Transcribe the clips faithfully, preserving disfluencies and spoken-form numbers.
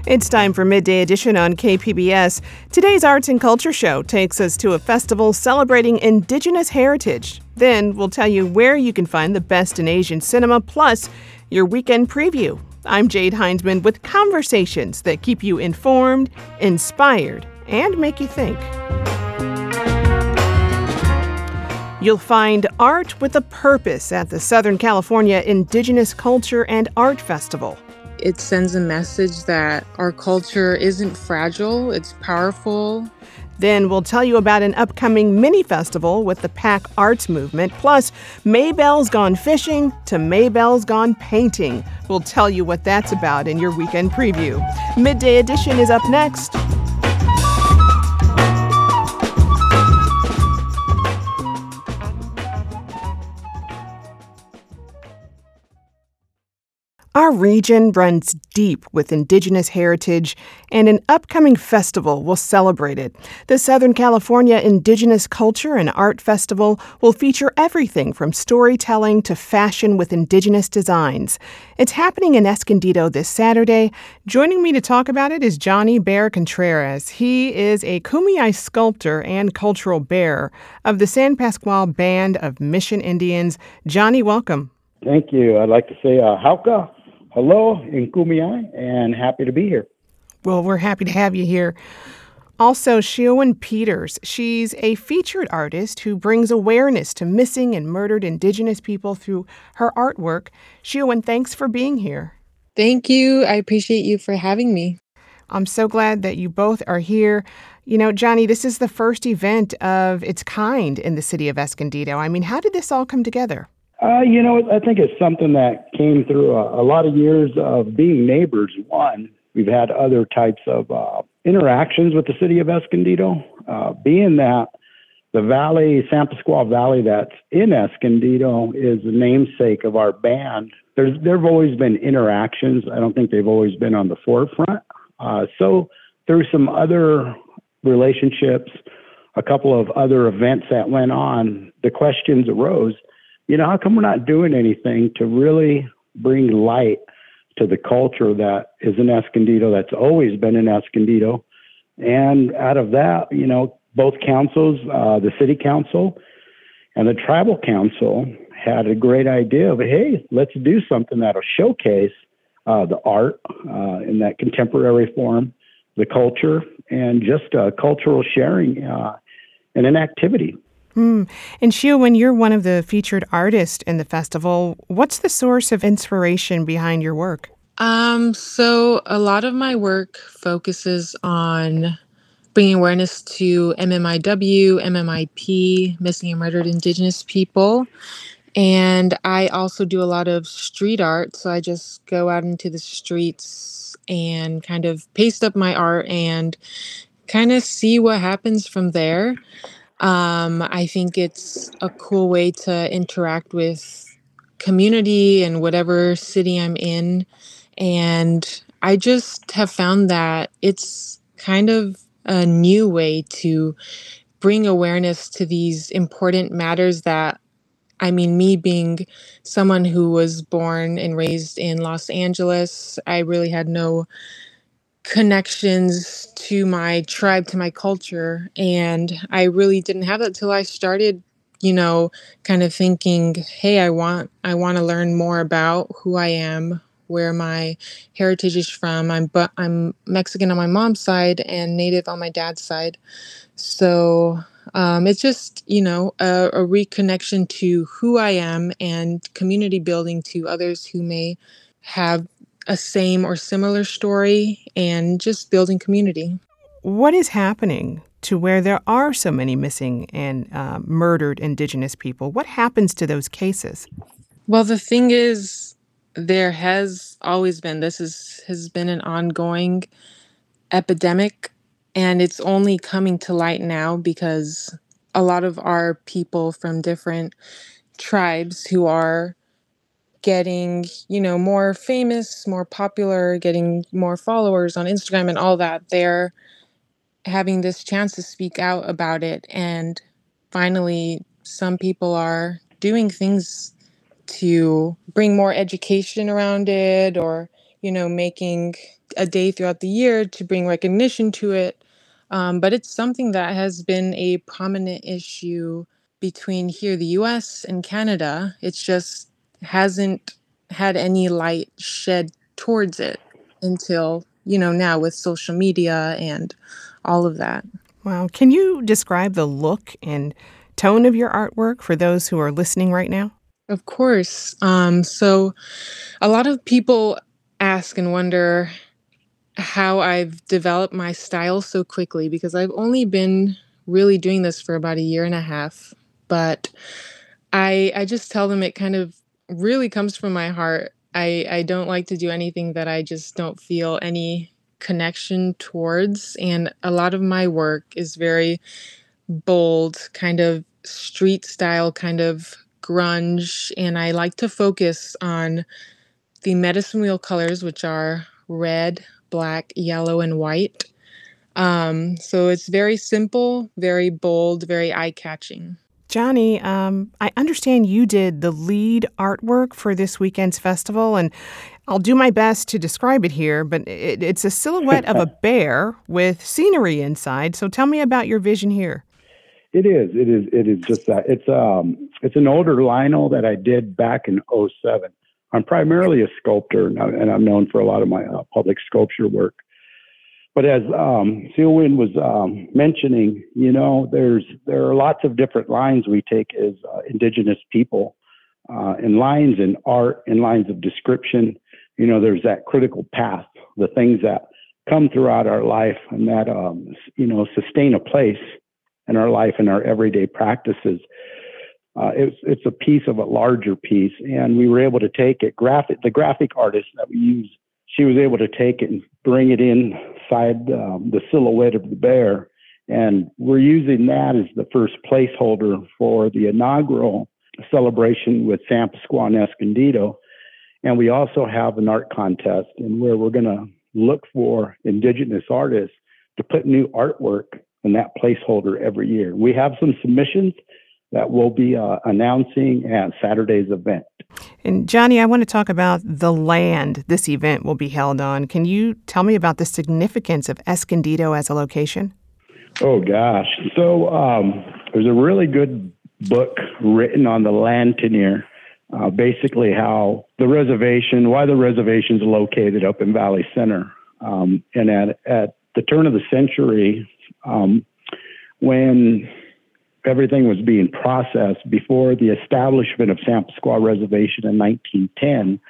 It's time for Midday Edition on K P B S. Today's Arts and Culture Show takes us to a festival celebrating Indigenous heritage. Then we'll tell you where you can find the best in Asian cinema, plus your weekend preview. I'm Jade Heinzman with conversations that keep you informed, inspired, and make you think. You'll find art with a purpose at the Southern California Indigenous Culture and Art Festival. It sends a message that our culture isn't fragile, it's powerful. Then we'll tell you about an upcoming mini festival with the Pack Arts Movement, plus Maybelle's Gone Fishing to Maybelle's Gone Painting. We'll tell you what that's about in your weekend preview. Midday Edition is up next. Our region runs deep with Indigenous heritage, and an upcoming festival will celebrate it. The Southern California Indigenous Culture and Art Festival will feature everything from storytelling to fashion with Indigenous designs. It's happening in Escondido this Saturday. Joining me to talk about it is Johnny Bear Contreras. He is a Kumeyaay sculptor and cultural bearer of the San Pasqual Band of Mission Indians. Johnny, welcome. Thank you. I'd like to say uh, Hauka. Hello in Kumeyaay, and happy to be here. Well, we're happy to have you here. Also, Sheowen Peters. She's a featured artist who brings awareness to missing and murdered Indigenous people through her artwork. Sheowen, thanks for being here. Thank you. I appreciate you for having me. I'm so glad that you both are here. You know, Johnny, this is the first event of its kind in the city of Escondido. I mean, how did this all come together? Uh, you know, I think it's something that came through a, a lot of years of being neighbors. One, we've had other types of uh, interactions with the city of Escondido, uh, being that the valley, San Pasqual Valley that's in Escondido is the namesake of our band. There's, there have always been interactions. I don't think they've always been on the forefront. Uh, so through some other relationships, a couple of other events that went on, the questions arose. You know, how come we're not doing anything to really bring light to the culture that is in Escondido, that's always been in Escondido? And out of that, you know, both councils, uh, the city council and the tribal council had a great idea of, hey, let's do something that'll showcase uh, the art uh, in that contemporary form, the culture, and just uh, cultural sharing uh, and an activity. Hmm. And Sheowen, you're one of the featured artists in the festival. What's the source of inspiration behind your work? Um, so a lot of my work focuses on bringing awareness to M M I W, M M I P, missing and murdered Indigenous people. And I also do a lot of street art. So I just go out into the streets and kind of paste up my art and kind of see what happens from there. Um, I think it's a cool way to interact with community in whatever city I'm in. And I just have found that it's kind of a new way to bring awareness to these important matters that, I mean, me being someone who was born and raised in Los Angeles, I really had no connections to my tribe, to my culture. And I really didn't have that till I started, you know, kind of thinking, hey, I want, I want to learn more about who I am, where my heritage is from. I'm, but I'm Mexican on my mom's side and Native on my dad's side. So um, it's just, you know, a, a reconnection to who I am and community building to others who may have a same or similar story, and just building community. What is happening to where there are so many missing and uh, murdered Indigenous people? What happens to those cases? Well, the thing is, there has always been, this is, has been an ongoing epidemic, and it's only coming to light now because a lot of our people from different tribes who are getting, you know, more famous, more popular, getting more followers on Instagram and all that, they're having this chance to speak out about it. And finally, some people are doing things to bring more education around it, or, you know, making a day throughout the year to bring recognition to it. Um, but it's something that has been a prominent issue between here, the U S and Canada. It's just hasn't had any light shed towards it until, you know, now with social media and all of that. Wow. Can you describe the look and tone of your artwork for those who are listening right now? Of course. Um, so a lot of people ask and wonder how I've developed my style so quickly because I've only been really doing this for about a year and a half. But I I just tell them it kind of really comes from my heart. I I don't like to do anything that I just don't feel any connection towards. And a lot of my work is very bold, kind of street style, kind of grunge. And I like to focus on the medicine wheel colors, which are red, black, yellow, and white. Um, so it's very simple, very bold, very eye-catching. Johnny, um, I understand you did the lead artwork for this weekend's festival, and I'll do my best to describe it here, but it, it's a silhouette of a bear with scenery inside. So tell me about your vision here. It is. It is. It is just that. It's um. It's an older lino that I did back in oh seven. I'm primarily a sculptor, and I- and I'm known for a lot of my uh, public sculpture work. But as um, Sealwind was um, mentioning, you know, there's there are lots of different lines we take as uh, Indigenous people, uh, and lines in art and lines of description. You know, there's that critical path, the things that come throughout our life and that um, you know sustain a place in our life and our everyday practices. Uh, it's it's a piece of a larger piece, and we were able to take it. Graphic the graphic artist that we use, she was able to take it and bring it inside um, the silhouette of the bear, and we're using that as the first placeholder for the inaugural celebration with San Pasqual and Escondido. And we also have an art contest, and where we're going to look for Indigenous artists to put new artwork in that placeholder every year. We have some submissions that we'll be uh, announcing at Saturday's event. And Johnny, I want to talk about the land this event will be held on. Can you tell me about the significance of Escondido as a location? Oh, gosh. So um, there's a really good book written on the land tenure, uh, basically how the reservation, why the reservation's located up in Valley Center. Um, and at, at the turn of the century, um, when everything was being processed before the establishment of San Pasqual Reservation in nineteen ten,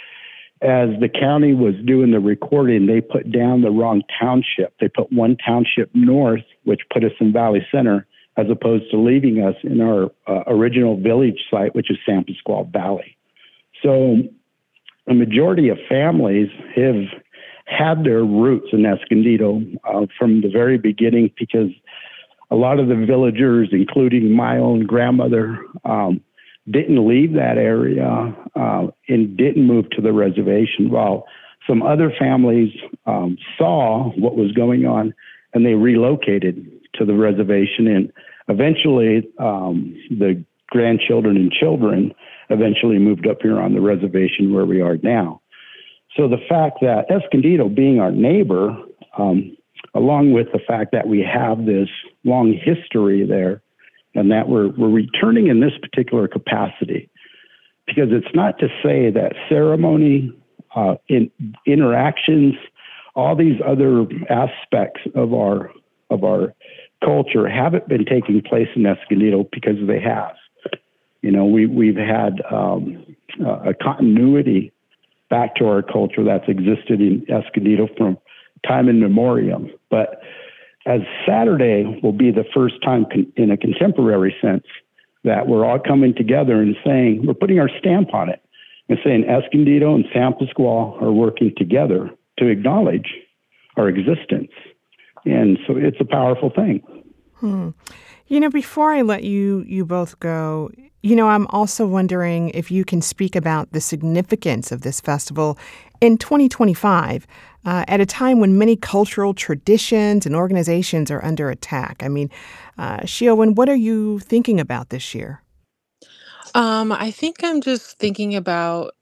as the county was doing the recording, they put down the wrong township. They put one township north, which put us in Valley Center, as opposed to leaving us in our uh, original village site, which is San Pasqual Valley. So a majority of families have had their roots in Escondido uh, from the very beginning, because a lot of the villagers, including my own grandmother, um, didn't leave that area uh, and didn't move to the reservation, while some other families um, saw what was going on and they relocated to the reservation. And eventually um, the grandchildren and children eventually moved up here on the reservation where we are now. So the fact that Escondido being our neighbor, um, along with the fact that we have this long history there, and that we're we're returning in this particular capacity, because it's not to say that ceremony, uh, in interactions, all these other aspects of our of our culture haven't been taking place in Escondido, because they have. You know, we we've had um, a continuity back to our culture that's existed in Escondido from time in memoriam. But as Saturday will be the first time con- in a contemporary sense that we're all coming together and saying, we're putting our stamp on it and saying Escondido and San Pasqual are working together to acknowledge our existence. And so it's a powerful thing. Hmm. You know, before I let you you both go, you know, I'm also wondering if you can speak about the significance of this festival in twenty twenty-five, uh, at a time when many cultural traditions and organizations are under attack. I mean, uh, Sheowen, what are you thinking about this year? Um, I think I'm just thinking about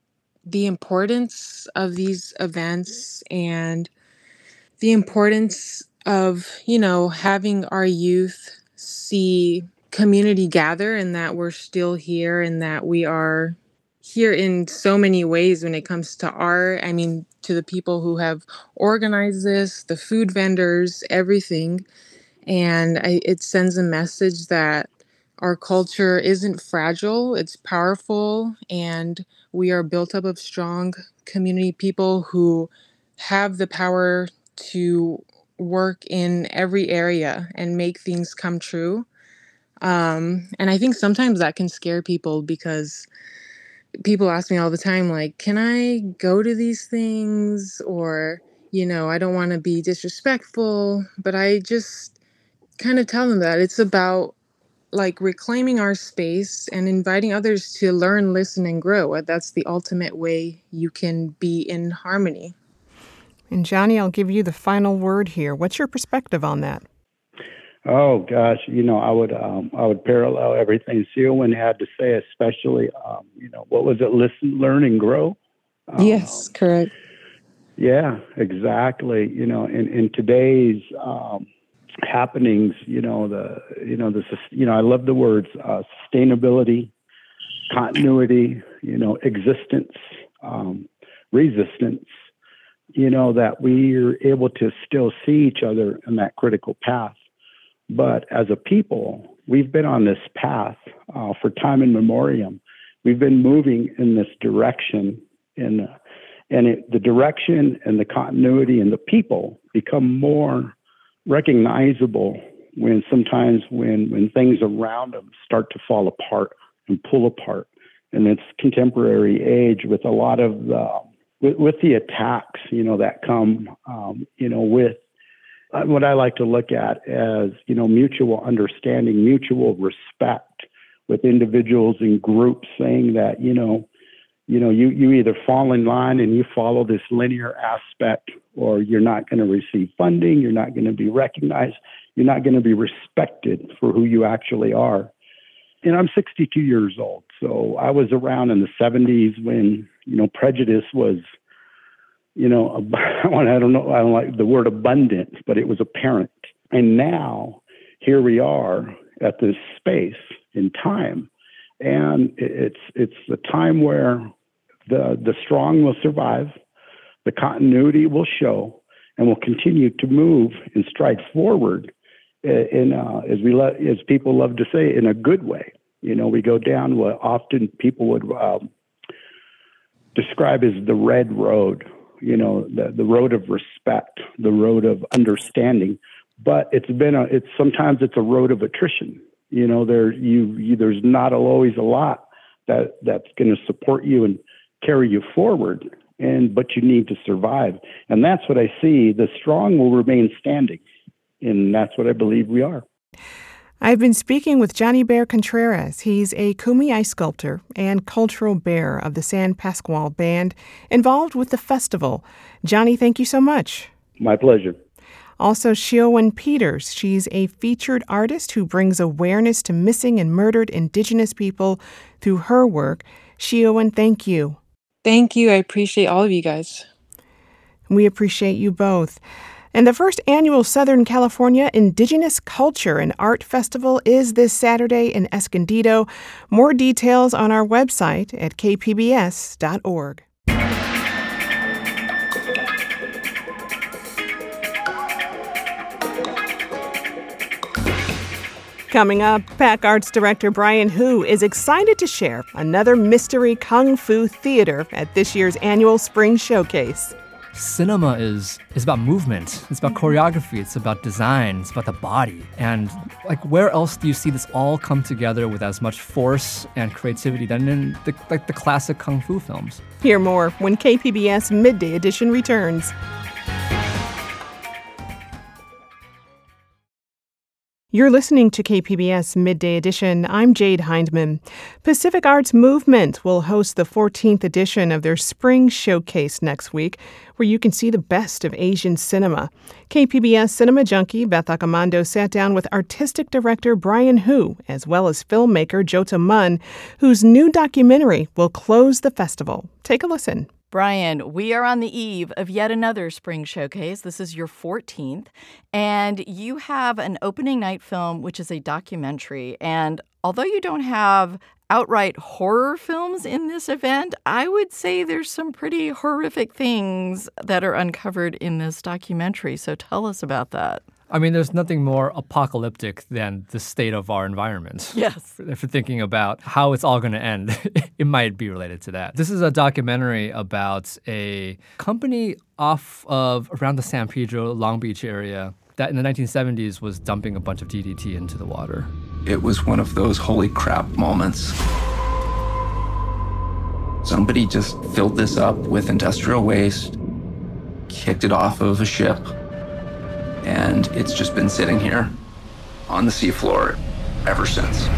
the importance of these events and the importance of, you know, having our youth see community gather and that we're still here and that we are here in so many ways when it comes to art. I mean, to the people who have organized this, the food vendors, everything. And I, it sends a message that our culture isn't fragile, it's powerful, and we are built up of strong community people who have the power to work in every area and make things come true. Um, and I think sometimes that can scare people because people ask me all the time, like, can I go to these things? Or, you know, I don't want to be disrespectful, but I just kind of tell them that it's about like reclaiming our space and inviting others to learn, listen, and grow. That's the ultimate way you can be in harmony. And Johnny, I'll give you the final word here. What's your perspective on that? Oh gosh, you know, I would um, I would parallel everything Siowyn had to say, especially um, you know, what was it? Listen, learn, and grow. Um, Yes, correct. Yeah, exactly. You know, in in today's um, happenings, you know, the you know the you know I love the words uh, sustainability, continuity, you know, existence, um, resistance. You know, that we're able to still see each other in that critical path. But as a people, we've been on this path uh, for time in memoriam. We've been moving in this direction, in, uh, and it, the direction and the continuity and the people become more recognizable when sometimes when when things around them start to fall apart and pull apart. And it's contemporary age with a lot of the, with, with the attacks, you know, that come, um, you know, with uh, what I like to look at as, you know, mutual understanding, mutual respect with individuals and groups saying that, you know, you know, you, you either fall in line and you follow this linear aspect, or you're not going to receive funding, you're not going to be recognized, you're not going to be respected for who you actually are. And I'm sixty-two years old, so I was around in the seventies when, you know, prejudice was, you know, I don't know, I don't like the word abundant, but it was apparent. And now here we are at this space in time, and it's it's the time where the the strong will survive, the continuity will show, and will continue to move and stride forward in, uh, as we lo- as people love to say, in a good way. You know, we go down what often people would um, describe as the red road. You know, the the road of respect, the road of understanding. But it's been a it's sometimes it's a road of attrition. You know, there you, you there's not always a lot that that's going to support you and carry you forward, and but you need to survive. And that's what I see. The strong will remain standing, and that's what I believe we are. I've been speaking with Johnny Bear Contreras. He's a kumeyaay sculptor and cultural bear of the San Pasqual Band, involved with the festival. Johnny, thank you so much. My pleasure. Also, Siowyn Peters. She's a featured artist who brings awareness to missing and murdered Indigenous people through her work. Siowyn, thank you. Thank you. I appreciate all of you guys. We appreciate you both. And the first annual Southern California Indigenous Culture and Art Festival is this Saturday in Escondido. More details on our website at k p b s dot org. Coming up, PAC Arts Director Brian Hu is excited to share another mystery kung fu theater at this year's annual Spring Showcase. Cinema is is about movement. It's about choreography. It's about design. It's about the body. And like, where else do you see this all come together with as much force and creativity than in the, like the classic kung fu films? Hear more when K P B S Midday Edition returns. You're listening to K P B S Midday Edition. I'm Jade Hindman. Pacific Arts Movement will host the fourteenth edition of their Spring Showcase next week, where you can see the best of Asian cinema. K P B S cinema junkie Beth Accomando sat down with artistic director Brian Hu, as well as filmmaker Jota Mun, whose new documentary will close the festival. Take a listen. Brian, we are on the eve of yet another spring showcase. This is your fourteenth, and you have an opening night film, which is a documentary. And although you don't have outright horror films in this event, I would say there's some pretty horrific things that are uncovered in this documentary. So tell us about that. I mean, there's nothing more apocalyptic than the state of our environment. Yes. If you're thinking about how it's all going to end, it might be related to that. This is a documentary about a company off of around the San Pedro, Long Beach area that in the nineteen seventies was dumping a bunch of D D T into the water. It was one of those holy crap moments. Somebody just filled this up with industrial waste, kicked it off of a ship, and it's just been sitting here on the seafloor ever since.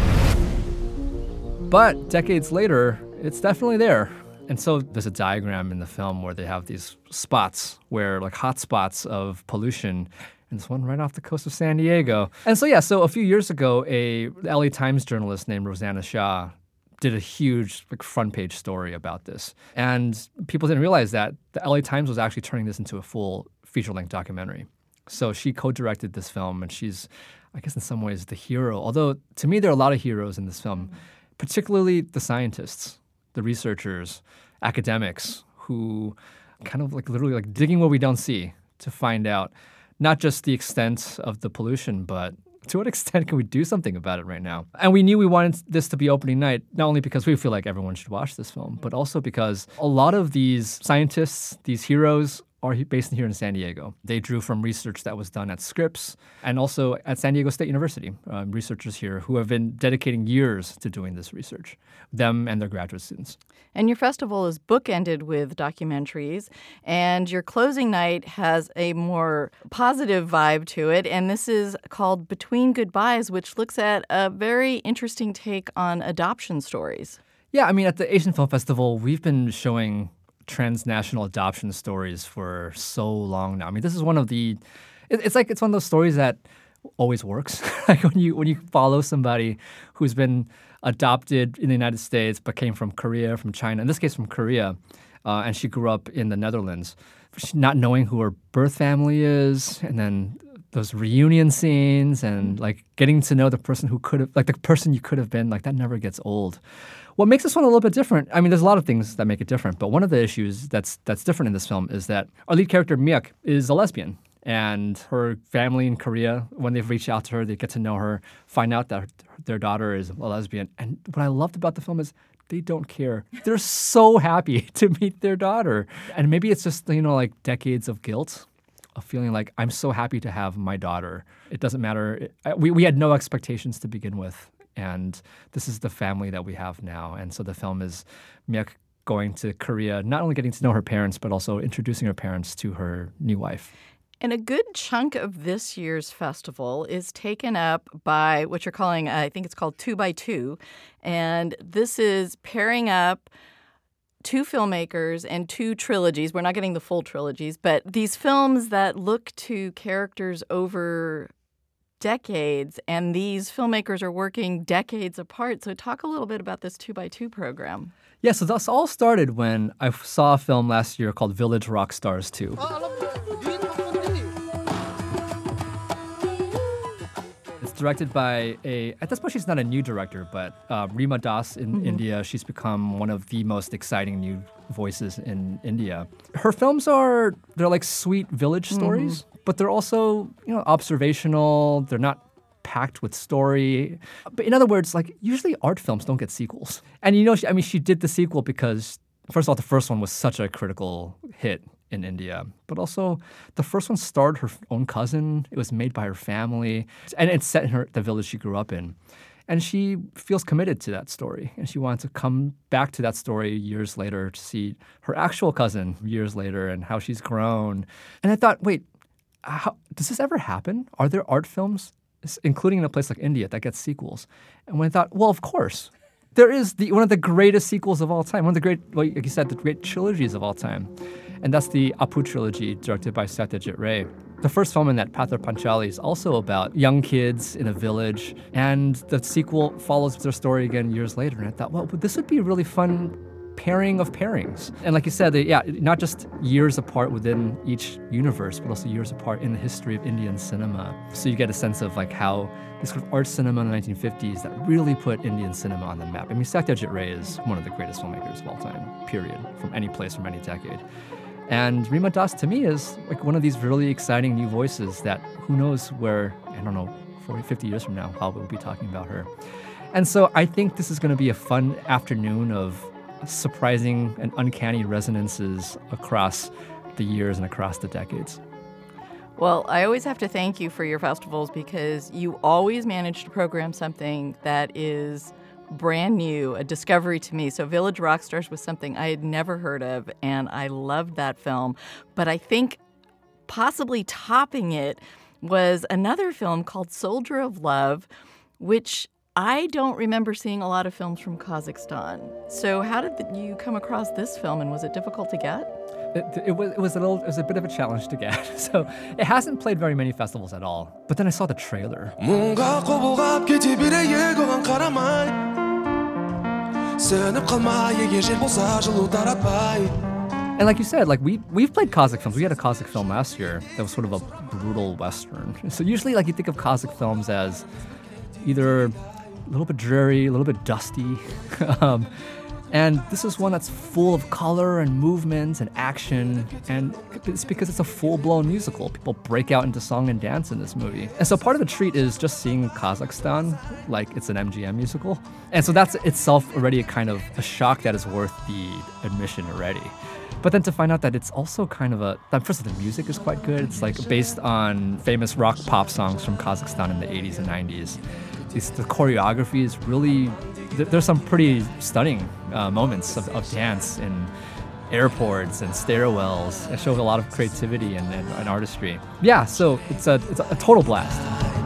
But decades later, it's definitely there. And so there's a diagram in the film where they have these spots where like hot spots of pollution. And there's one right off the coast of San Diego. And so, yeah, so a few years ago, a L A Times journalist named Rosanna Shah did a huge like front page story about this. And people didn't realize that the L A Times was actually turning this into a full feature-length documentary. So she co-directed this film, and she's, I guess in some ways, the hero. Although, to me, there are a lot of heroes in this film, mm-hmm. particularly the scientists, the researchers, academics, who kind of like literally like digging what we don't see to find out not just the extent of the pollution, but to what extent can we do something about it right now? And we knew we wanted this to be opening night, not only because we feel like everyone should watch this film, but also because a lot of these scientists, these heroes, are based here in San Diego. They drew from research that was done at Scripps and also at San Diego State University. Um, researchers here who have been dedicating years to doing this research, them and their graduate students. And your festival is bookended with documentaries, and your closing night has a more positive vibe to it, and this is called Between Goodbyes, which looks at a very interesting take on adoption stories. Yeah, I mean, at the Asian Film Festival, we've been showing transnational adoption stories for so long now. I mean, this is one of the, it, it's like it's one of those stories that always works. Like when you when you follow somebody who's been adopted in the United States but came from Korea, from China, in this case from Korea, uh, and she grew up in the Netherlands, not knowing who her birth family is, and then those reunion scenes and like getting to know the person who could have, like the person you could have been, like that never gets old. What makes this one a little bit different, I mean, there's a lot of things that make it different, but one of the issues that's that's different in this film is that our lead character, Miek, is a lesbian. And her family in Korea, when they've reached out to her, they get to know her, find out that her, their daughter is a lesbian. And what I loved about the film is they don't care. They're so happy to meet their daughter. And maybe it's just, you know, like decades of guilt, of feeling like I'm so happy to have my daughter. It doesn't matter. It, we, we had no expectations to begin with. And this is the family that we have now. And so the film is Miek going to Korea, not only getting to know her parents, but also introducing her parents to her new wife. And a good chunk of this year's festival is taken up by what you're calling, I think it's called Two by Two. And this is pairing up two filmmakers and two trilogies. We're not getting the full trilogies, but these films that look to characters over decades, and these filmmakers are working decades apart. So talk a little bit about this Two by Two program. Yeah, so this all started when I saw a film last year called Village Rock Stars two. It's directed by a, at this point she's not a new director, but uh, Rima Das in mm-hmm. India. She's become one of the most exciting new voices in India. Her films are, they're like sweet village stories, mm-hmm. but they're also, you know, observational. They're not packed with story. But in other words, like usually art films don't get sequels. And you know, she, I mean, she did the sequel because, first of all, the first one was such a critical hit in India. But also, the first one starred her own cousin. It was made by her family. And it's set in her the village she grew up in. And she feels committed to that story. And she wanted to come back to that story years later to see her actual cousin years later and how she's grown. And I thought, wait, how, does this ever happen? Are there art films including in a place like India that gets sequels. And when I thought, well, of course, there is the one of the greatest sequels of all time, one of the great, like you said, the great trilogies of all time. And that's the Apu trilogy, directed by Satyajit Ray. The first film in that, Pather Panchali, is also about young kids in a village, and the sequel follows their story again years later. And I thought, well, this would be a really fun pairing of pairings. And like you said, they, yeah, not just years apart within each universe, but also years apart in the history of Indian cinema. So you get a sense of like how this sort of art cinema in the nineteen fifties that really put Indian cinema on the map. I mean, Satyajit Ray is one of the greatest filmmakers of all time, period, from any place, from any decade. And Rima Das, to me, is like one of these really exciting new voices that who knows where, I don't know, forty, fifty years from now, how we'll be talking about her. And so I think this is going to be a fun afternoon of surprising and uncanny resonances across the years and across the decades. Well, I always have to thank you for your festivals because you always manage to program something that is brand new, a discovery to me. So Village Rockstars was something I had never heard of, and I loved that film. But I think possibly topping it was another film called Soldier of Love, which I don't remember seeing a lot of films from Kazakhstan. So how did you come across this film, and was it difficult to get? It, it, was, it was a little, it was a bit of a challenge to get. So it hasn't played very many festivals at all. But then I saw the trailer. And like you said, like we we've played Kazakh films. We had a Kazakh film last year that was sort of a brutal Western. So usually, like you think of Kazakh films as either a little bit dreary, a little bit dusty. um, and this is one that's full of color and movement and action. And it's because it's a full-blown musical. People break out into song and dance in this movie. And so part of the treat is just seeing Kazakhstan like it's an M G M musical. And so that's itself already a kind of a shock that is worth the admission already. But then to find out that it's also kind of a, first of all, the music is quite good. It's like based on famous rock pop songs from Kazakhstan in the eighties and nineties. It's, the choreography is really, there's some pretty stunning uh, moments of, of dance in airports and stairwells. It shows a lot of creativity and, and, and artistry. Yeah, so it's a, it's a total blast.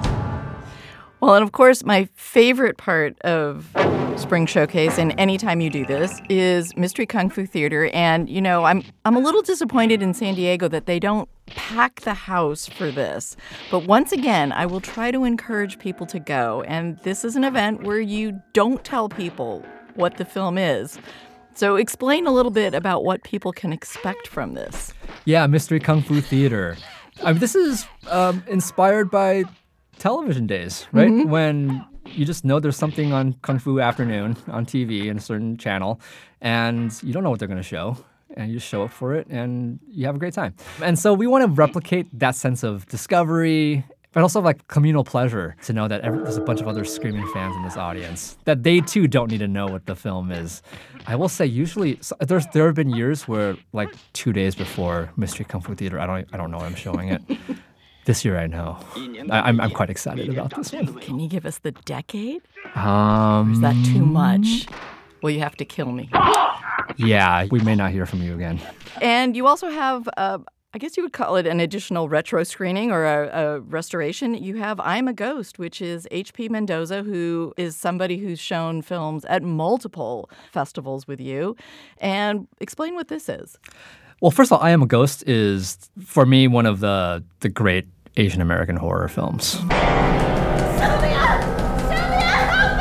Well, and of course, my favorite part of Spring Showcase, and anytime you do this, is Mystery Kung Fu Theater. And, you know, I'm I'm a little disappointed in San Diego that they don't pack the house for this. But once again, I will try to encourage people to go. And this is an event where you don't tell people what the film is. So explain a little bit about what people can expect from this. Yeah, Mystery Kung Fu Theater. I mean, this is um, inspired by television days, right? Mm-hmm. When you just know there's something on Kung Fu Afternoon on T V in a certain channel, and you don't know what they're going to show, and you just show up for it, and you have a great time. And so we want to replicate that sense of discovery, but also like communal pleasure to know that every, there's a bunch of other screaming fans in this audience, that they too don't need to know what the film is. I will say usually so there's there have been years where like two days before Mystery Kung Fu Theater, I don't I don't know when I'm showing it. This year, I know. I, I'm I'm quite excited about this one. Can you give us the decade? Um, or is that too much? Well, you have to kill me. Yeah, we may not hear from you again. And you also have, uh, I guess you would call it an additional retro screening or a, a restoration. You have I'm a Ghost, which is H P Mendoza, who is somebody who's shown films at multiple festivals with you. And explain what this is. Well, first of all, I Am a Ghost is, for me, one of the the great Asian American horror films. Sylvia! Sylvia, help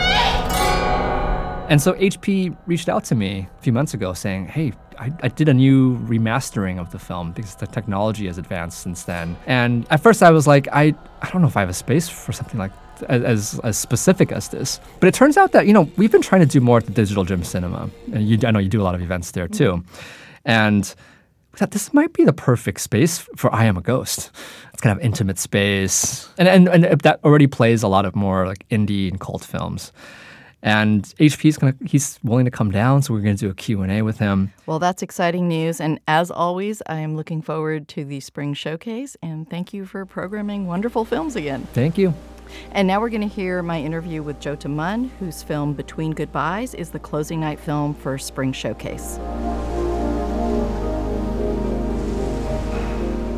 me! And so H P reached out to me a few months ago saying, hey, I, I did a new remastering of the film because the technology has advanced since then. And at first I was like, I, I don't know if I have a space for something like as as specific as this. But it turns out that, you know, we've been trying to do more at the Digital Gym Cinema. And you, I know you do a lot of events there too. And that this might be the perfect space for I Am a Ghost. It's kind of intimate space. And, and and that already plays a lot of more like indie and cult films. And H P's gonna he's willing to come down, so we're gonna do a Q and A with him. Well, that's exciting news. And as always, I am looking forward to the Spring Showcase. And thank you for programming wonderful films again. Thank you. And now we're going to hear my interview with Jyota Munn, whose film Between Goodbyes is the closing night film for Spring Showcase.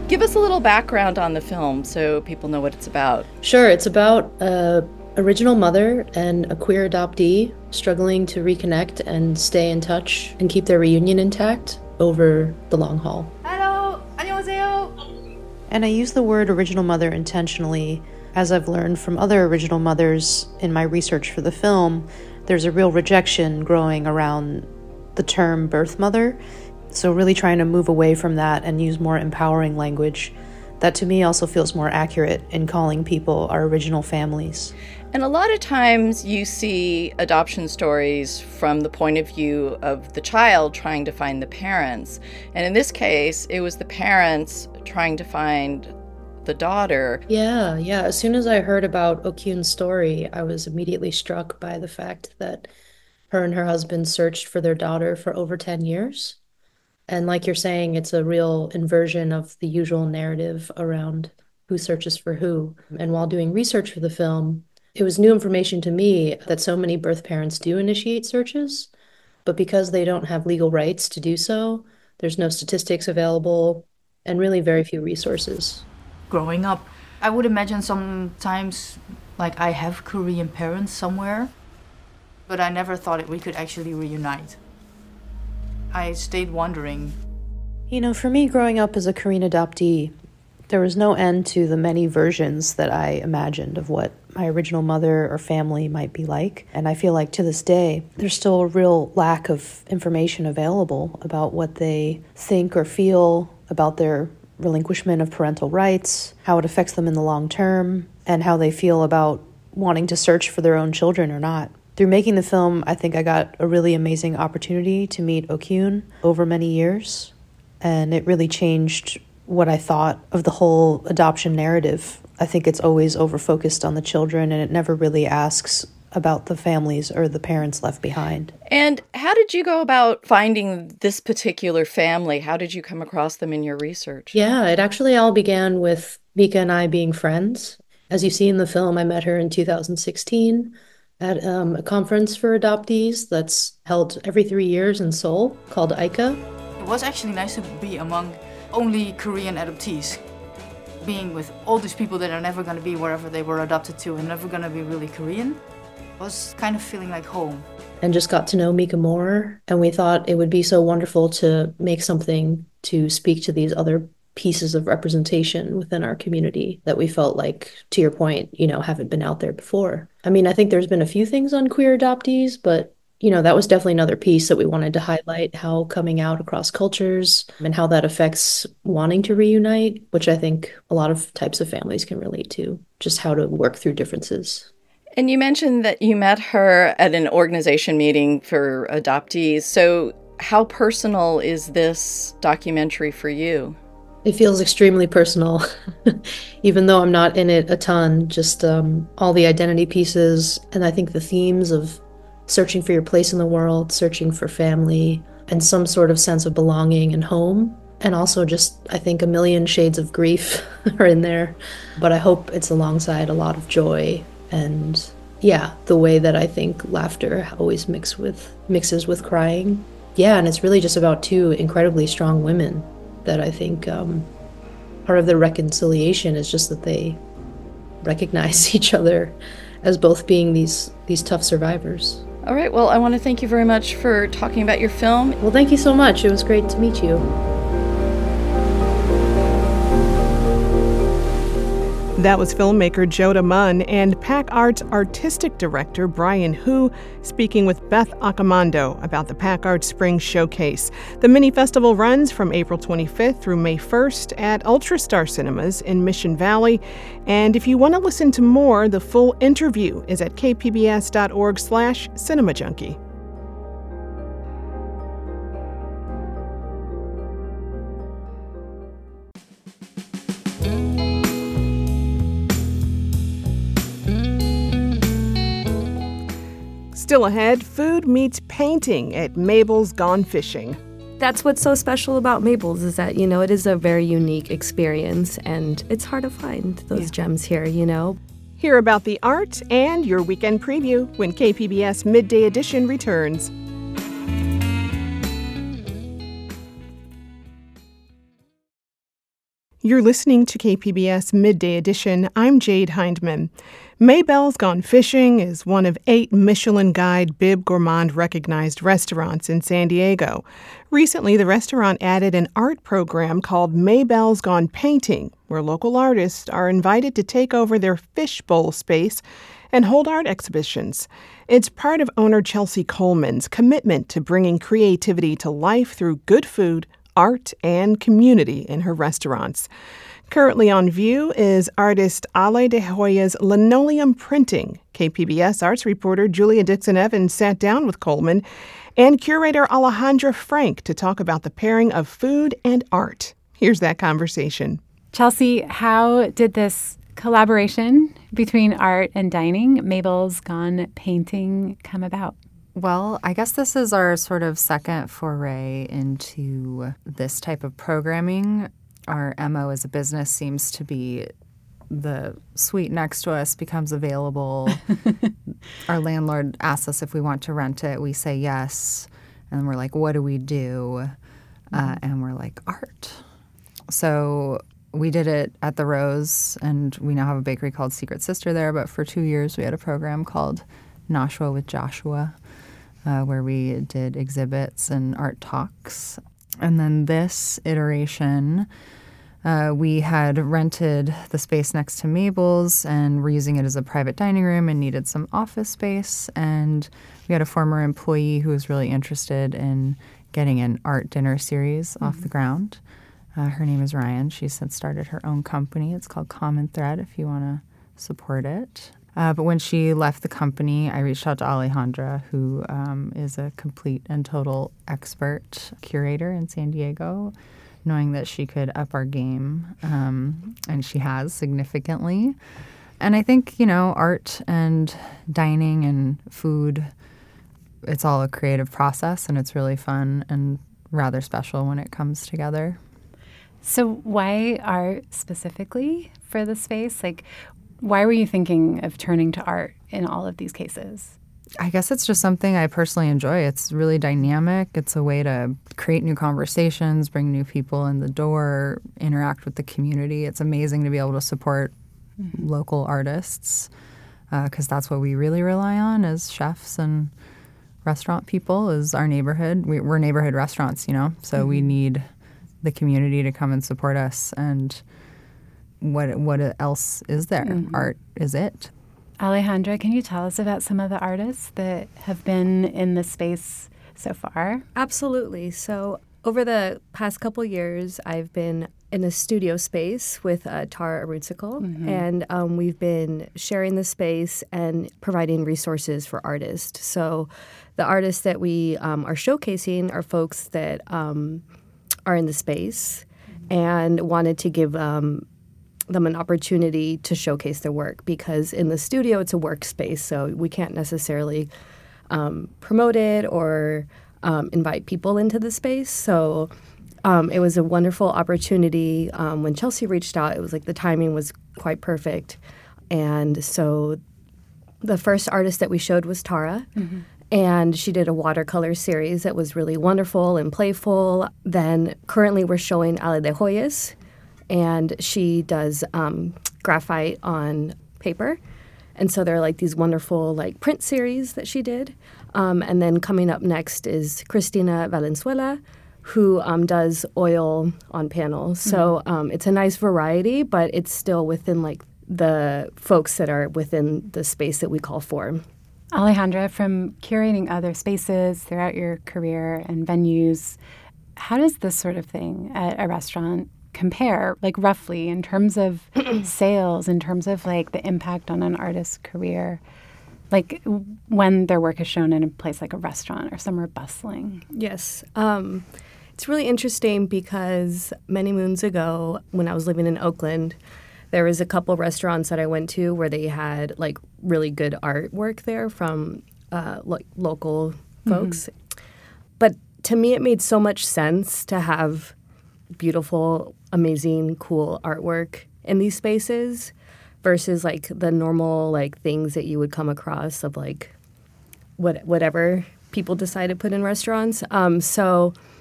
Give us a little background on the film so people know what it's about. Sure, it's about a original mother and a queer adoptee struggling to reconnect and stay in touch and keep their reunion intact over the long haul. Hello, 안녕하세요. And I use the word original mother intentionally. As I've learned from other original mothers in my research for the film, there's a real rejection growing around the term birth mother. So really trying to move away from that and use more empowering language that to me also feels more accurate in calling people our original families. And a lot of times you see adoption stories from the point of view of the child trying to find the parents. And in this case, it was the parents trying to find the daughter. Yeah, yeah. As soon as I heard about Okyun's story, I was immediately struck by the fact that her and her husband searched for their daughter for over ten years. And like you're saying, it's a real inversion of the usual narrative around who searches for who. And while doing research for the film, it was new information to me that so many birth parents do initiate searches, but because they don't have legal rights to do so, there's no statistics available and really very few resources. Growing up, I would imagine sometimes like I have Korean parents somewhere, but I never thought that we could actually reunite. I stayed wondering. You know, for me, growing up as a Korean adoptee, there was no end to the many versions that I imagined of what my original mother or family might be like. And I feel like to this day, there's still a real lack of information available about what they think or feel about their relinquishment of parental rights, how it affects them in the long term, and how they feel about wanting to search for their own children or not. Through making the film, I think I got a really amazing opportunity to meet Okyun over many years, and it really changed what I thought of the whole adoption narrative. I think it's always over-focused on the children, and it never really asks about the families or the parents left behind. And how did you go about finding this particular family? How did you come across them in your research? Yeah, it actually all began with Mika and I being friends. As you see in the film, I met her in two thousand sixteen at um, a conference for adoptees that's held every three years in Seoul called I C A. It was actually nice to be among only Korean adoptees. Being with all these people that are never going to be wherever they were adopted to and never going to be really Korean was kind of feeling like home. And just got to know Mika more, and we thought it would be so wonderful to make something to speak to these other pieces of representation within our community that we felt like, to your point, you know, haven't been out there before. I mean, I think there's been a few things on queer adoptees, but, you know, that was definitely another piece that we wanted to highlight, how coming out across cultures and how that affects wanting to reunite, which I think a lot of types of families can relate to, just how to work through differences. And you mentioned that you met her at an organization meeting for adoptees. So how personal is this documentary for you? It feels extremely personal, even though I'm not in it a ton, just um, all the identity pieces. And I think the themes of searching for your place in the world, searching for family, and some sort of sense of belonging and home. And also just, I think, a million shades of grief are in there. But I hope it's alongside a lot of joy. And yeah, the way that I think laughter always mix with, mixes with crying. Yeah, and it's really just about two incredibly strong women that I think um, part of the reconciliation is just that they recognize each other as both being these these tough survivors. All right, well, I want to thank you very much for talking about your film. Well, thank you so much. It was great to meet you. That was filmmaker Joda Munn and PacArt's artistic director Brian Hu speaking with Beth Accomando about the PacArt Spring Showcase. The mini festival runs from April twenty-fifth through May first at Ultrastar Cinemas in Mission Valley. And if you want to listen to more, the full interview is at k p b s dot org slash cinema junkie. Still ahead, food meets painting at Mabel's Gone Fishing. That's what's so special about Mabel's is that, you know, it is a very unique experience, and it's hard to find those yeah. gems here, you know. Hear about the art and your weekend preview when K P B S Midday Edition returns. You're listening to K P B S Midday Edition. I'm Jade Hindman. Maybelle's Gone Fishing is one of eight Michelin Guide Bib Gourmand recognized restaurants in San Diego. Recently, the restaurant added an art program called Maybelle's Gone Painting, where local artists are invited to take over their fishbowl space and hold art exhibitions. It's part of owner Chelsea Coleman's commitment to bringing creativity to life through good food, art, and community in her restaurants. Currently on view is artist Ale de Hoya's linoleum printing. K P B S arts reporter Julia Dixon-Evans sat down with Coleman and curator Alejandra Frank to talk about the pairing of food and art. Here's that conversation. Chelsea, how did this collaboration between art and dining, Maybelle's Gone Painting, come about? Well, I guess this is our sort of second foray into this type of programming. Our M O as a business seems to be the suite next to us becomes available. Our landlord asks us if we want to rent it. We say yes. And we're like, what do we do? Uh, and we're like, art. So we did it at the Rose, and we now have a bakery called Secret Sister there. But for two years, we had a program called Nashua with Joshua, Uh, where we did exhibits and art talks. And then this iteration, uh, we had rented the space next to Mabel's, and we're using it as a private dining room and needed some office space. And we had a former employee who was really interested in getting an art dinner series mm-hmm. off the ground. Uh, her name is Ryan. She's since started her own company. It's called Common Thread if you want to support it. Uh, but when she left the company, I reached out to Alejandra, who um, is a complete and total expert curator in San Diego, knowing that she could up our game, um, and she has significantly. And I think, you know, art and dining and food, it's all a creative process, and it's really fun and rather special when it comes together. So why art specifically for the space? Like, why were you thinking of turning to art in all of these cases? I guess it's just something I personally enjoy. It's really dynamic. It's a way to create new conversations, bring new people in the door, interact with the community. It's amazing to be able to support mm-hmm. local artists because uh, that's what we really rely on as chefs and restaurant people is our neighborhood. We, we're neighborhood restaurants, you know, so mm-hmm. we need the community to come and support us. And What what else is there? Mm-hmm. Art is it. Alejandra, can you tell us about some of the artists that have been in the space so far? Absolutely. So over the past couple years, I've been in a studio space with uh, Tara Arutsikal, mm-hmm. and um, we've been sharing the space and providing resources for artists. So the artists that we um, are showcasing are folks that um, are in the space and wanted to give um, them an opportunity to showcase their work, because in the studio it's a workspace, so we can't necessarily um, promote it or um, invite people into the space. So um, it was a wonderful opportunity. Um, when Chelsea reached out, it was like the timing was quite perfect. And so the first artist that we showed was Tara. Mm-hmm. And she did a watercolor series that was really wonderful and playful. Then currently we're showing Ale de Hoya's, and she does um, graphite on paper. And so there are like these wonderful like print series that she did. Um, and then coming up next is Cristina Valenzuela, who um, does oil on panels. Mm-hmm. So um, it's a nice variety, but it's still within like the folks that are within the space that we call form. Alejandra, from curating other spaces throughout your career and venues, how does this sort of thing at a restaurant compare, like roughly, in terms of sales, in terms of like the impact on an artist's career, like when their work is shown in a place like a restaurant or somewhere bustling? Yes. Um, it's really interesting because many moons ago, when I was living in Oakland, there was a couple restaurants that I went to where they had like really good artwork there from uh, like local folks. Mm-hmm. But to me, it made so much sense to have beautiful, amazing, cool artwork in these spaces versus like the normal like things that you would come across of like what whatever people decide to put in restaurants. Um, so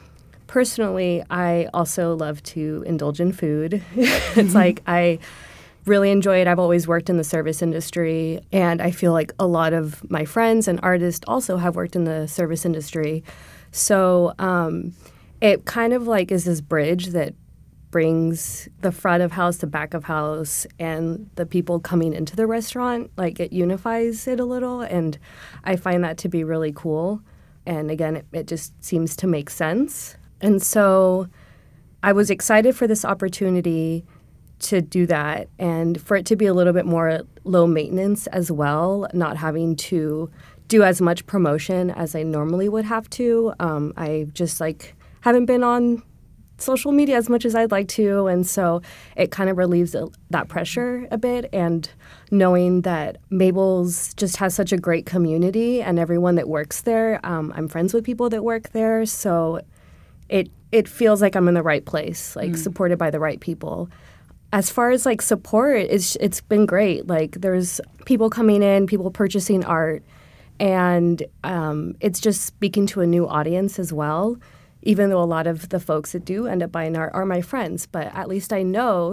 personally, I also love to indulge in food. It's like I really enjoy it. I've always worked in the service industry, and I feel like a lot of my friends and artists also have worked in the service industry. So um, it kind of like is this bridge that brings the front of house to back of house and the people coming into the restaurant. Like it unifies it a little, and I find that to be really cool. And again, it, it just seems to make sense. And so I was excited for this opportunity to do that and for it to be a little bit more low maintenance as well, not having to do as much promotion as I normally would have to. Um, I just like haven't been on social media as much as I'd like to, and so it kind of relieves a, that pressure a bit. And knowing that Mabel's just has such a great community and everyone that works there, um, I'm friends with people that work there, so it it feels like I'm in the right place, like mm. supported by the right people. As far as like support, it's it's been great. Like there's people coming in, people purchasing art, and um, it's just speaking to a new audience as well. Even though a lot of the folks that do end up buying art are my friends, but at least I know,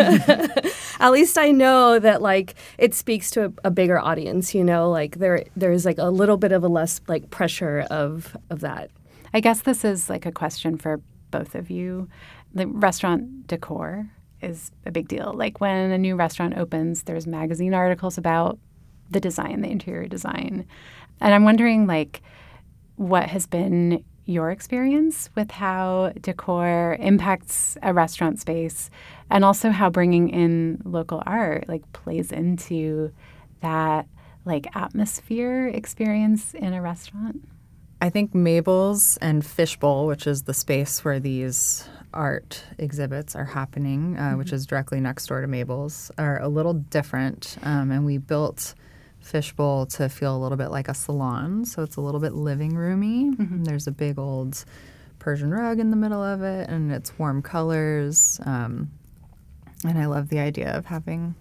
at least I know that like it speaks to a, a bigger audience. You know, like there there's like a little bit of a less like pressure of of that. I guess this is like a question for both of you. The restaurant decor is a big deal. Like when a new restaurant opens, there's magazine articles about the design, the interior design. And I'm wondering like what has been your experience with how decor impacts a restaurant space and also how bringing in local art like plays into that like atmosphere experience in a restaurant. I think Mabel's and Fishbowl, which is the space where these art exhibits are happening, uh, mm-hmm. which is directly next door to Mabel's, are a little different. Um, and we built Fishbowl to feel a little bit like a salon, so it's a little bit living roomy. Mm-hmm. There's a big old Persian rug in the middle of it, and it's warm colors. Um, and I love the idea of having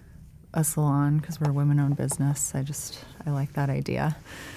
a salon because we're a women-owned business. I just I like that idea.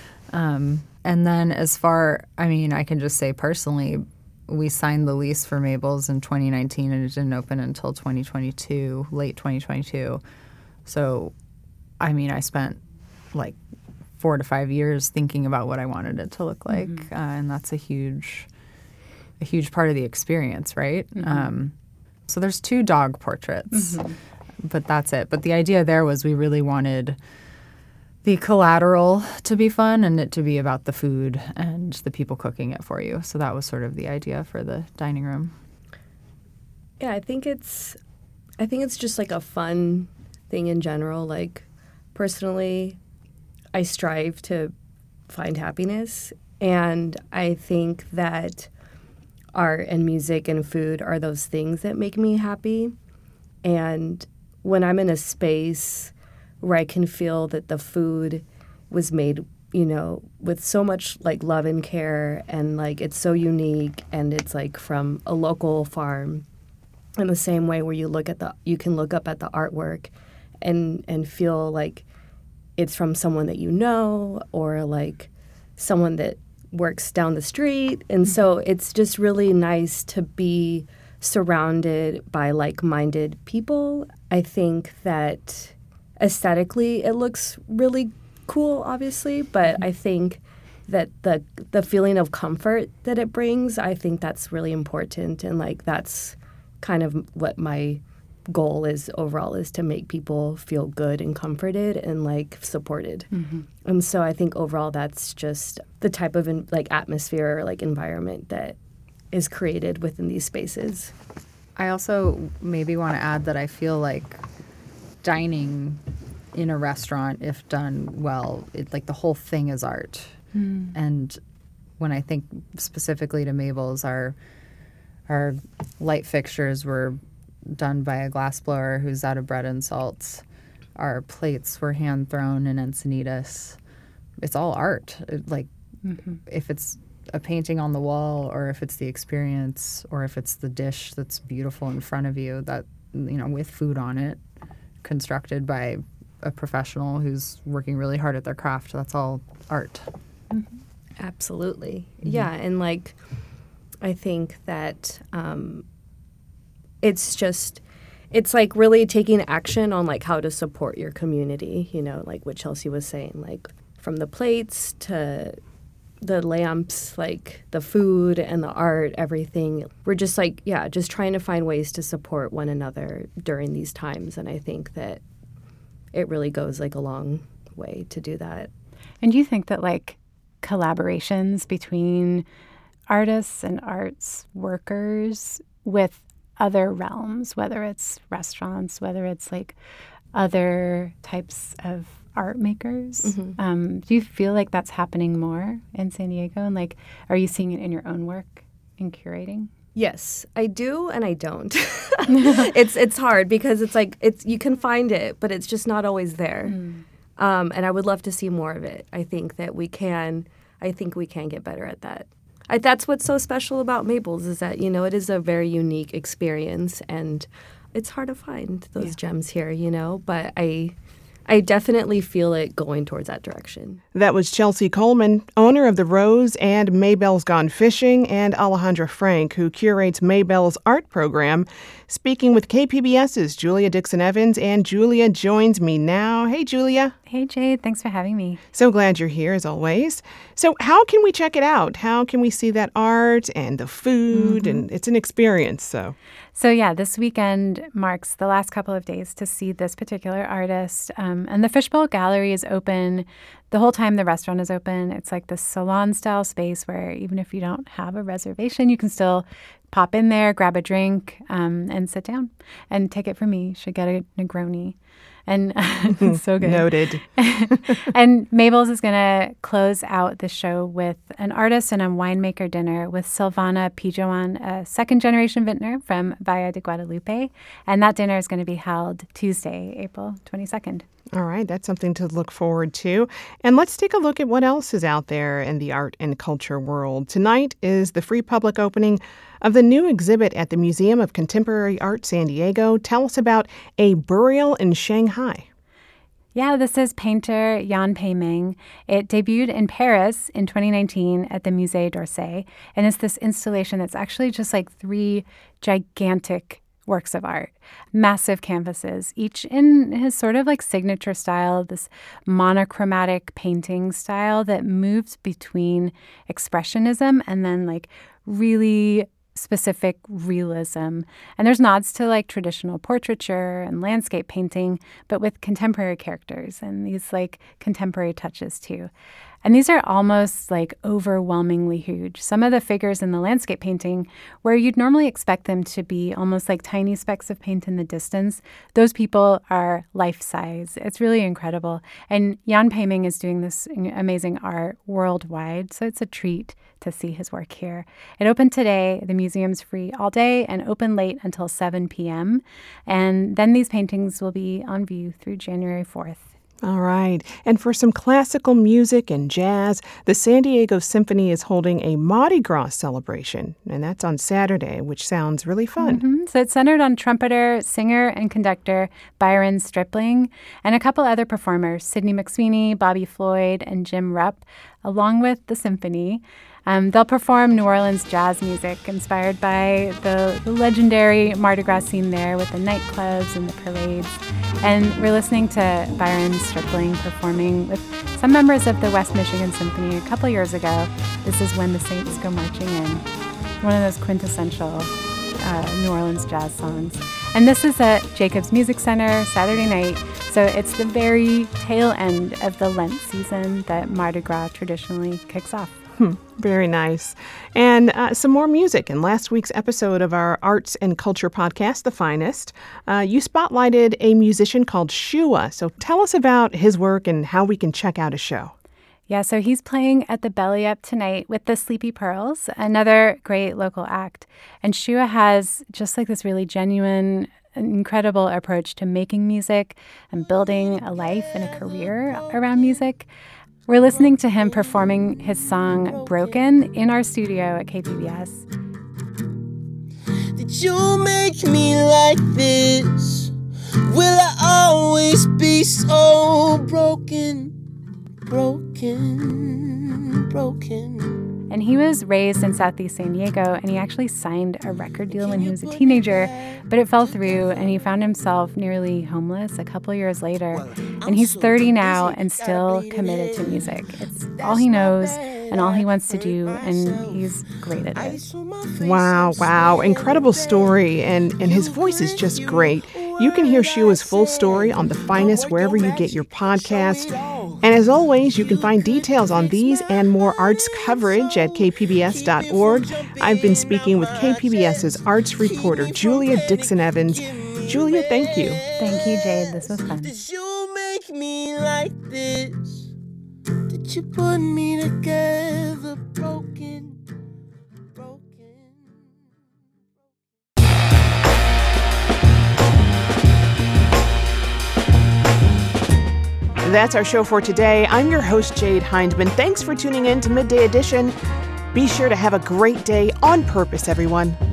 Um, and then as far, I mean, I can just say personally, we signed the lease for Mabel's in twenty nineteen, and it didn't open until twenty twenty-two, late twenty twenty-two. So, I mean, I spent like four to five years thinking about what I wanted it to look like, mm-hmm. uh, and that's a huge, a huge part of the experience, right? Mm-hmm. Um, so there's two dog portraits, mm-hmm. but that's it. But the idea there was we really wanted the collateral to be fun and it to be about the food and the people cooking it for you. So that was sort of the idea for the dining room. Yeah, I think it's, I think it's just like a fun thing in general. Like personally, I strive to find happiness, and I think that art and music and food are those things that make me happy. And when I'm in a space where I can feel that the food was made, you know, with so much like love and care, and like it's so unique, and it's like from a local farm, in the same way where you look at the, you can look up at the artwork and and feel like it's from someone that you know, or like someone that works down the street. And so it's just really nice to be surrounded by like-minded people. I think that aesthetically it looks really cool, obviously, but I think that the the feeling of comfort that it brings, I think that's really important. And like that's kind of what my goal is overall, is to make people feel good and comforted and like supported. Mm-hmm. And so I think overall that's just the type of in, like atmosphere or like environment that is created within these spaces. I also maybe want to add that I feel like dining in a restaurant, if done well, it, like the whole thing is art. Mm. And when I think specifically to Mabel's, our our light fixtures were done by a glassblower who's out of Bread and Salts. Our plates were hand thrown in Encinitas. It's all art. It, like mm-hmm. if it's a painting on the wall, or if it's the experience, or if it's the dish that's beautiful in front of you, that, you know, with food on it, constructed by a professional who's working really hard at their craft, that's all art. Mm-hmm. Absolutely. Mm-hmm. Yeah, and like I think that um, it's just, it's like really taking action on like how to support your community, you know, like what Chelsea was saying, like from the plates to the lamps, like the food and the art, everything. We're just like, yeah, just trying to find ways to support one another during these times. And I think that it really goes like a long way to do that. And do you think that like collaborations between artists and arts workers with other realms, whether it's restaurants, whether it's like other types of art makers, mm-hmm. um, do you feel like that's happening more in San Diego? And like, are you seeing it in your own work in curating? Yes, I do and I don't. it's it's hard because it's like it's you can find it, but it's just not always there. Mm. Um, and I would love to see more of it. I think that we can. I think we can get better at that. I, that's what's so special about Mabel's is that, you know, it is a very unique experience, and it's hard to find those yeah. gems here, you know. But I. I definitely feel it going towards that direction. That was Chelsea Coleman, owner of The Rose and Maybelle's Gone Fishing, and Alejandra Frank, who curates Maybelle's art program, speaking with KPBS's Julia Dixon-Evans. And Julia joins me now. Hey, Julia. Hey, Jade. Thanks for having me. So glad you're here, as always. So how can we check it out? How can we see that art and the food? Mm-hmm. And it's an experience, so... So yeah, this weekend marks the last couple of days to see this particular artist. Um, and the Fishbowl Gallery is open the whole time the restaurant is open. It's like this salon-style space where even if you don't have a reservation, you can still pop in there, grab a drink, um, and sit down. And take it from me, you should get a Negroni. And it's so good. Noted. And Mabel's is going to close out the show with an artist and a winemaker dinner with Silvana Pijuan, a second-generation vintner from Valle de Guadalupe. And that dinner is going to be held Tuesday, April twenty-second. All right, that's something to look forward to. And let's take a look at what else is out there in the art and culture world. Tonight is the free public opening of the new exhibit at the Museum of Contemporary Art San Diego. Tell us about A Burial in Shanghai. Yeah, this is painter Yan Pei Ming. It debuted in Paris in twenty nineteen at the Musée d'Orsay, and it's this installation that's actually just like three gigantic works of art, massive canvases, each in his sort of like signature style, this monochromatic painting style that moves between expressionism and then like really specific realism. And there's nods to like traditional portraiture and landscape painting, but with contemporary characters and these like contemporary touches too. And these are almost like overwhelmingly huge. Some of the figures in the landscape painting, where you'd normally expect them to be almost like tiny specks of paint in the distance, those people are life-size. It's really incredible. And Yan Pei Ming is doing this amazing art worldwide, so it's a treat to see his work here. It opened today. The museum's free all day and open late until seven p.m. And then these paintings will be on view through January fourth. All right. And for some classical music and jazz, the San Diego Symphony is holding a Mardi Gras celebration, and that's on Saturday, which sounds really fun. Mm-hmm. So it's centered on trumpeter, singer, and conductor Byron Stripling, and a couple other performers, Sidney McSweeney, Bobby Floyd, and Jim Rupp, along with the symphony. Um, they'll perform New Orleans jazz music inspired by the, the legendary Mardi Gras scene there with the nightclubs and the parades. And we're listening to Byron Stripling performing with some members of the West Michigan Symphony a couple years ago. This is When the Saints Go Marching In, one of those quintessential uh, New Orleans jazz songs. And this is at Jacobs Music Center Saturday night. So it's the very tail end of the Lent season that Mardi Gras traditionally kicks off. Hmm, very nice. And uh, some more music. In last week's episode of our arts and culture podcast, The Finest, uh, you spotlighted a musician called Shua. So tell us about his work and how we can check out his show. Yeah, so he's playing at the Belly Up tonight with the Sleepy Pearls, another great local act. And Shua has just like this really genuine, incredible approach to making music and building a life and a career around music. We're listening to him performing his song Broken in our studio at K P B S. Did you make me like this? Will I always be so broken, broken, broken? And he was raised in Southeast San Diego, and he actually signed a record deal when he was a teenager, but it fell through, and he found himself nearly homeless a couple years later. And he's thirty now and still committed to music. It's all he knows and all he wants to do, and he's great at it. Wow, wow. Incredible story, and, and his voice is just great. You can hear Shua's full story on The Finest wherever you get your podcast. And as always, you can find details on these and more arts coverage at k p b s dot org. I've been speaking with KPBS's arts reporter, Julia Dixon-Evans. Julia, thank you. Thank you, Jade. This was fun. Did you make me like this? Did you put me together broken? That's our show for today. I'm your host, Jade Hindman. Thanks for tuning in to Midday Edition. Be sure to have a great day on purpose, everyone.